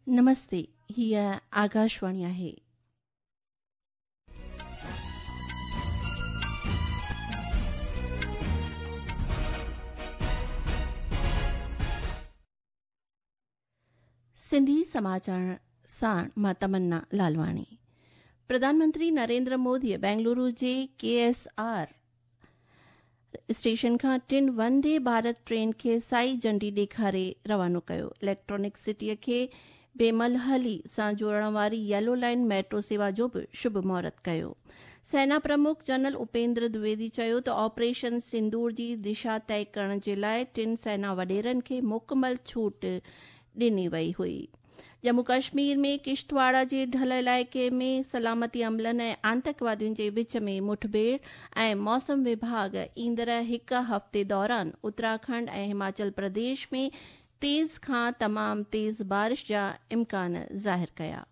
नमस्ते. ही आकाशवाणी आहे. सिंधी समाचार साण मां तमन्ना लालवाणी. प्रधानमंत्री नरेंद्र मोदीअ बेंगलुरु जे KSR स्टेशन खां 3 वंदे भारत ट्रेन खे साई झंडी ॾेखारे रवानो कयो. इलेक्ट्रॉनिक सिटीअ खे बेमलहली सां जोड़ण वारी येलो लाइन मेट्रो सेवा जो बि शुभ महूरत कयो. सेना प्रमुख जनरल उपेंद्र द्विवेदी चयो त ऑपरेशन सिंदूर जी दिशा तय करण जे लाइ 3 सेना वडेरनि खे मुकमल छूट ॾिनी वई हुई. जम्मू कश्मीर में किश्तवाड़ा जे ढल इलाइक़े में सलामती अमलनि ऐं आतंकवादियुनि जे विच में मुठभेड़ ऐं मौसम विभाग ईंदड़ हिक हफ़्ते दौरान उत्तराखंड ऐं हिमाचल प्रदेश में तेज़ खां तमाम तेज़ बारिश जा इम्कान ज़ाहिर कया.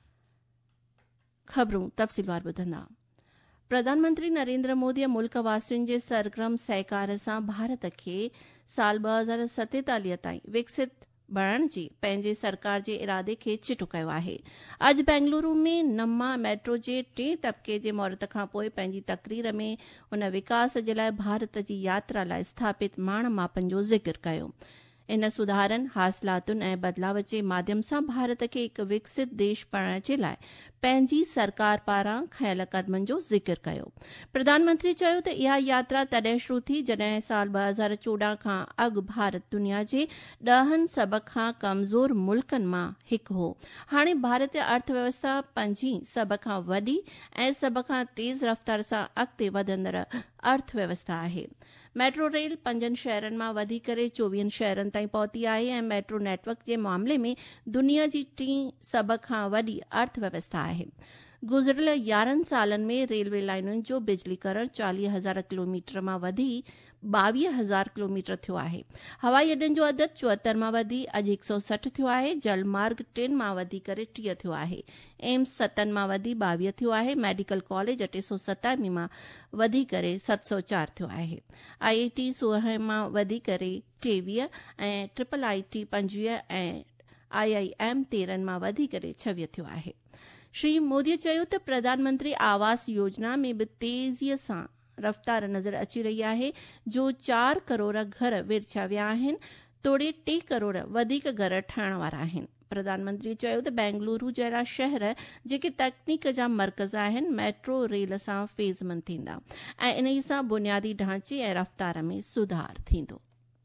ख़बरूं तफ़सीलवार ॿुधंदा. प्रधानमंत्री नरेंद्र मोदीअ मुल्क वासियुनि जे सरगर्म सहकार सां भारत खे साल 2047 ताईं विकसित बणाइण जी पंहिंजे सरकार जे इरादे खे चिटो कयो आहे. अॼु बेंगलुरु में नम्मा मेट्रो जे 3 तबके जे महूरत खां पोइ पंहिंजी तक़रीर में उन विकास जे लाइ भारत जी यात्रा लाइ स्थापित माण मापनि जो ज़िक्र कयो. इन सुधारनि हासिलातुनि ऐं बदिलाव जे माध्यम सां भारत खे हिकु विकसित देश बणाइण जे लाइ पंहिंजी सरकार पारां खयल क़दमनि जो ज़िक्र कयो. प्रधानमंत्री चयो त इहा यात्रा तॾहिं शुरू थी जॾहिं साल 2014 खां अॻु भारत दुनिया जे 10 सभ खां कमज़ोर मुल्कनि मां हिकु हो. हाणे भारतीय अर्थव्यवस्था 5 सभ खां वॾी ऐं सभ खां तेज़ रफ़्तार सां अॻिते वधंदड़ अर्थव्यवस्था आहे. मेट्रो रेल 5 शहरनि मां वधी करे 24 शहरनि ताईं पहुती आहे ऐं मेट्रो नेटवर्क जे मामले में दुनिया जी 3 सभ खां वॾी अर्थव्यवस्था आहे. गुज़िरियल 11 सालनि में रेलवे लाइनुनि जो बिजलीकरण 40,000 किलोमीटर मां वधी 22,000 किलोमीटर थियो आहे. हवाई अॾनि जो अदद 74 मां वधी अॼु 160 थियो आहे. जल मार्ग 3 मां वधी करे 30 थियो आहे. एम्स 7 मां वधी 22 थियो आहे. मेडिकल कॉलेज 827 मां वधी करे 704 थियो आहे. IIT 16 मां वधी करे 23 ऐं IIIT 25 ऐं IIM 13 मां वधी करे 26 थियो आहे. श्री मोदीअ चयो त प्रधानमंत्री आवास योजना में बि तेज़ीअ सां रफ़्तार नज़र अची रही आहे. जो 4 करोड़ घर विरछा विया आहिनि तोड़े 3 करोड़ वधीक घर ठाहिण वारा आहिनि. प्रधानमंत्री चयो त बेंगलुरु जहिड़ा शहर जेके तकनीक जा मर्कज़ आहिनि मेट्रो रेल सां फ़ेज़मंद थींदा ऐं इन सां बुनियादी ढांचे ऐं रफ़्तार में सुधार थींदो.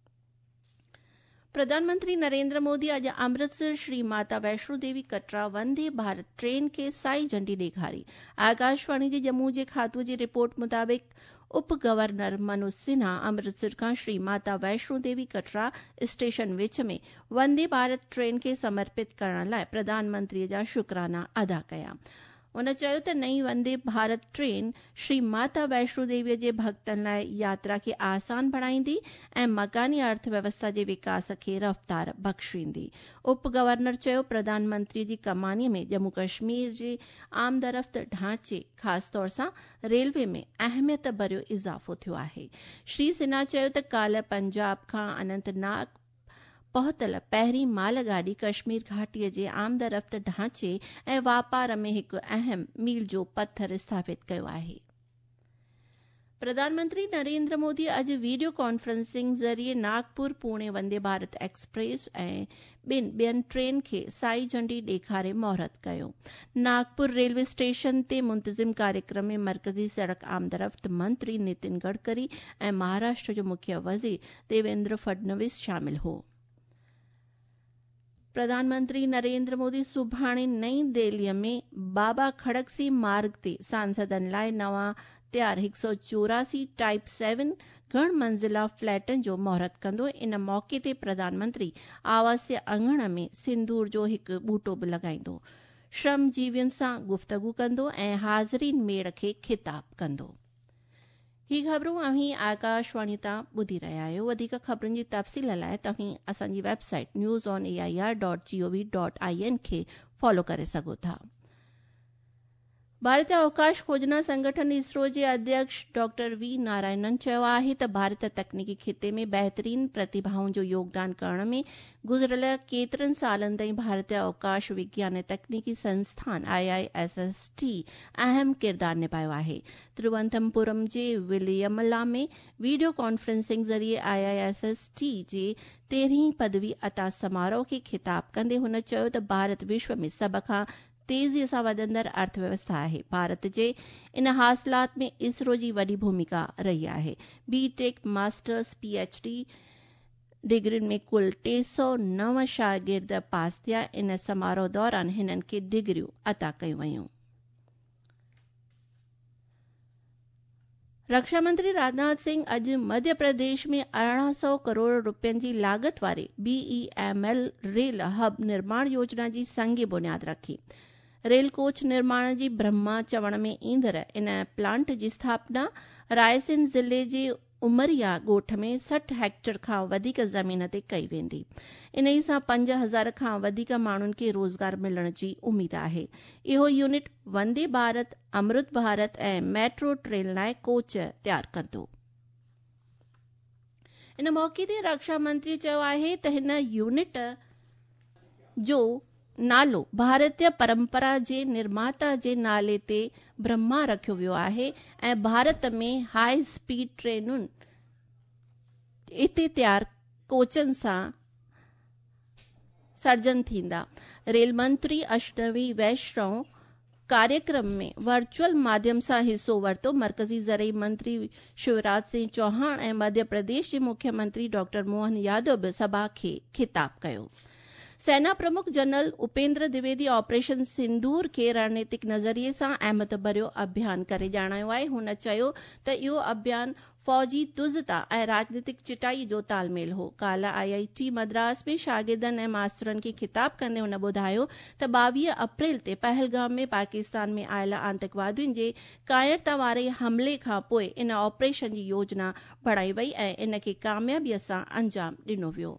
प्रधानमंत्री नरेंद्र मोदी अॼु अमृतसर श्री माता वैष्णो देवी कटरा वंदे भारत ट्रेन खे साई झंडी ॾेखारी. आकाशवाणी जे जम्मू जे खाते जी रिपोर्ट मुताबिक़ उप गवर्नर मनोज सिन्हा अमृतसर खां श्री माता वैष्णो देवी कटरा स्टेशन विच में वंदे भारत ट्रेन खे समर्पित करण लाइ प्रधानमंत्रीअ जा शुकराना अदा कया. उन चयो त नई वंदे भारत ट्रेन श्री माता वैष्णो देवीअ जे भक्तनि लाइ यात्रा खे आसान बणाईंदी ऐं मकानी अर्थव्यवस्था जे विकास खे रफ़्तार बख़्शींदी. उप गवर्नर चयो प्रधानमंत्री जी कमानीअ में जम्मू कश्मीर जे आमदरफ़्त ढांचे ख़ासि तौर सां रेलवे में अहमियत भरियो इज़ाफ़ो थियो आहे. श्री सिन्हा चयो त काल्ह पंजाब खां अनंतनाग पहुतल पहिरीं मालगाॾी कश्मीर घाटीअ जे आमदरफ़्त ढांचे ऐं वापार में हिकु अहम मील जो पत्थर स्थापित कयो आहे. प्रधानमंत्री नरेंद्र मोदी अॼु वीडियो कॉन्फ्रेंसिंग ज़रिए नागपुर पुणे वंदे भारत एक्सप्रेस ऐं ॿियनि ट्रेन खे साई झंडी ॾेखारे महूरत कयो. नागपुर रेलवे स्टेशन ते मुंतज़िम कार्यक्रम में मर्कज़ी सड़क आमदरफ़्त मंत्री नितिन गडकरी ऐं महाराष्ट्र जो मुख्य वज़ीर देवेंद्र फडणवीस शामिल हो. प्रधानमंत्री नरेंद्र मोदी सुभाणे नई दिल्लीअ में बाबा खड़क सिंह मार्ग ते सांसदनि लाइ नवां तयार 184 टाइप 7 घण मंज़िला फ्लैटनि जो महूरत कंदो. इन मौके ते प्रधानमंत्री आवासीय अंगण में सिंदूर जो हिकु ॿूटो बि लॻाईंदो, श्रमजीवियुनि सां गुफ़्तगू कंदो ऐं हाज़रीन मेड़ खे ख़िताब कंदो. ही ख़बरूं अव्हीं आकाशवाणी तां ॿुधी रहिया आहियो. वधीक ख़बरुनि जी तफ़सील लाइ तव्हीं असांजी वेबसाइट newsonair.gov.in खे फॉलो करे सघो था. भारतीय अवकाश खोजना संगठन इसरो जे अध्यक्ष डॉक्टर वी नारायणन चयो आहे त भारत तकनीकी खिते में बहितरीन प्रतिभाउनि जो योगदान करण में गुज़िरियल केतिरनि सालनि ताईं भारतीय अवकाश विज्ञान ऐं तकनीकी संस्थान IISST अहम किरदार निभायो आहे। तिरुवनंतपुरम जे विलियमला में वीडियो कॉन्फ्रेंसिंग ज़रिए IISST जे 13हीं पदवी अता समारोह खे ख़िताब कंदे हुन चयो त भारत विश्व में सभ खां तेज़ीअ सां वधंदड़ अर्थव्यवस्था आहे। भारत जे इन हासिलात में इसरो जी वॾी भूमिका रही आहे। BTech मास्टर्स PhD डिग्रियुनि में कुल 309 शागिर्द पास थिया। इन समारोह दौरान हिननि खे डिग्रियूं अता कयूं वयूं। रक्षा मंत्री राजनाथ सिंह अॼु मध्य प्रदेश में 1800 करोड़ रुपयनि जी लागत वारे BEML रेल हब निर्माण योजना जी संगी बुनियाद रखी। रेल कोच निर्माण जी ब्रह्मा चवण में ईंदड़ इन प्लांट जी स्थापना रायसेन ज़िले जे उमरिया ॻोठ में 60 हेक्टेयर खां वधीक ज़मीन ते कई वेंदी। इन ई सां 5000 खां वधीक माण्हुनि खे रोज़गार मिलण जी उमीद आहे। इहो यूनिट वंदे भारत, अमृत भारत ऐं मेट्रो ट्रेन लाइ कोच तयार कंदो। इन मौके ते रक्षा मंत्री चयो आहे त हिन यूनिट जो नालो भारतीय परंपरा जे निर्माता जे नाले ते ब्रह्मा रखियो वियो आहे ऐं भारत में हाई स्पीड ट्रेनुनि इते तयार कोचनि सां सर्जन थींदा। रेल मंत्री अश्विनी वैष्णव कार्यक्रम में वर्चुअल माध्यम सां हिस्सो वरितो। मरकज़ी ज़रई मंत्री शिवराज सिंह चौहान ऐं मध्य प्रदेश जे मुख्यमंत्री डॉक्टर मोहन यादव बि सभा खे ख़िताब कयो। सेना प्रमुख जनरल उपेंद्र द्विवेदी ऑपरेशन सिंदूर खे रणनीतिक नज़रिए सां अहमियत भरियो अभियान करे ॼाणायो आहे। हुन चयो त इहो अभियान फौजी तुज़ता ऐं राजनीतिक चिटाई जो तालमेल हो। काल्ह IIT मद्रास में शागिर्दनि ऐं मास्तरनि खे ख़िताब कंदे हुन ॿुधायो त 22 अप्रैल ते पहलगाम में पाकिस्तान में आयल आतंकवादियुनि जे कायरता वारे हमले खां पोइ इन ऑपरेशन जी योजना बणाई वई ऐं इन खे कामयाबीअ सां अंजाम ॾिनो वियो।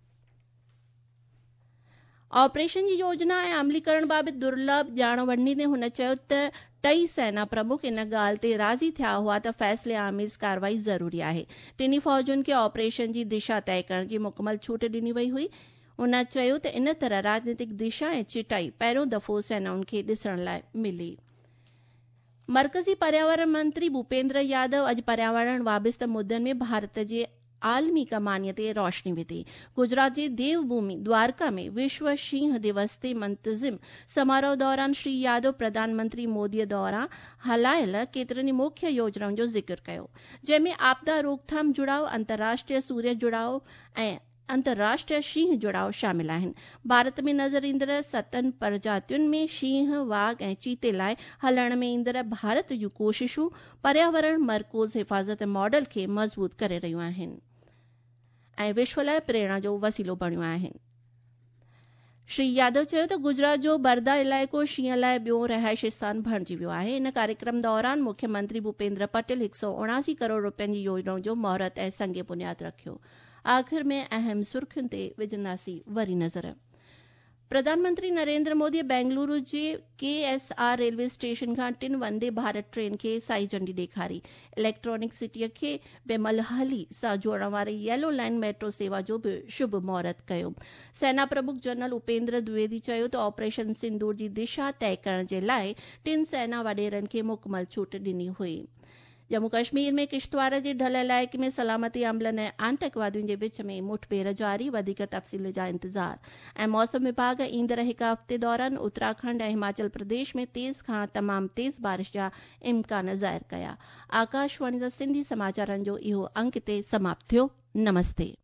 ऑपरेशन जी योजना ऐं अमलीकरण बाबति दुर्लभ ॼाण वंडींदे हुन चयो त टई सेना प्रमुख इन ॻाल्हि ते राज़ी थिया हुआ त फ़ैसिले आमीज़ कार्रवाई ज़रूरी आहे। टिनी फ़ौजुनि खे ऑपरेशन जी दिशा तय करण जी मुकमल छूट ॾिनी वई हुई। हुन चयो त इन तरह राजनीतिक दिशा ऐं चिटाई पहिरियों दफ़ो सेनाउनि खे ॾिसण लाइ मिली। मरकज़ी पर्यावरण मंत्री भूपेंद्र यादव अॼु पर्यावरण वाबिस्ता मुद्दनि में भारत जे आलमी कमानीअ ते रोशनी विधी। गुजरात जे देवभूमि द्वारका में विश्व शींह दिवस ते मुंतज़िम समारोह दौरान श्री यादव प्रधानमंत्री मोदीअ द्वारां हलायल केतिरनि मुख्य योजनाउनि जो ज़िक्र कयो, जंहिंमें आपदा रोकथाम जुड़ाव, अंतर्राष्ट्रीय सूर्य जुड़ाव ऐं अंतर्राष्ट्रीय शींह जुड़ाव शामिल आहिनि। भारत में नज़र ईंदड़ 7 प्रजातियुनि में शींह, वाघ ऐं चीते लाइ हलण में ईंदड़ भारत जूं कोशिशूं पर्यावरण मरकूज़ हिफ़ाज़त मॉडल खे मज़बूत करे रहियूं आहिनि ऐं विश्व लाइ प्रेरणा जो वसीलो बणियूं आहिनि। श्री यादव चयो त गुजरात जो बरदा इलाइक़ो शींहं लाइ ॿियों रहाइश स्थान बणिजी वियो आहे। इन कार्यक्रम दौरान मुख्यमंत्री भूपेंद्र पटेल 179 करोड़ रुपयनि जी योजनाउनि जो महूरत ऐं संगे बुनियाद रखियो। आख़िर में अहम सुर्खियुनि ते विझंदासीं वरी नज़र। प्रधानमंत्री नरेंद्र मोदी बेंगलुरु जे KSR रेलवे स्टेशन खां 3 वंदे भारत ट्रेन खे साई झंडी ॾेखारी। इलेक्ट्रॉनिक सिटीअ खे बेमलहली सां जोड़ण वारी येलो लाइन मेट्रो सेवा जो बि शुभ महूरत कयो। सेना प्रमुख जनरल उपेंद्र द्विवेदी चयो त ऑपरेशन सिंदूर जी दिशा तय करण जे लाइ 3 सेना वॾेरनि खे मुकमल छूट ॾिनी हुई। जम्मू कश्मीर में किश्तवाड़ जे ढल इलाइक़े में सलामती अमलनि ऐं आतंकवादियुनि जे विच में मुठभेड़ जारी। वधीक तफ़सील जा इंतज़ार। ऐं मौसम विभाग ईंदड़ हिक हफ़्ते दौरान उत्तराखंड ऐं हिमाचल प्रदेश में तेज़ खां तमामु तेज़ बारिश जा इम्कान ज़ाहिर कया। आकाशवाणी जा सिंधी समाचारनि जो इहो अंक ते समाप्त थियो। नमस्ते।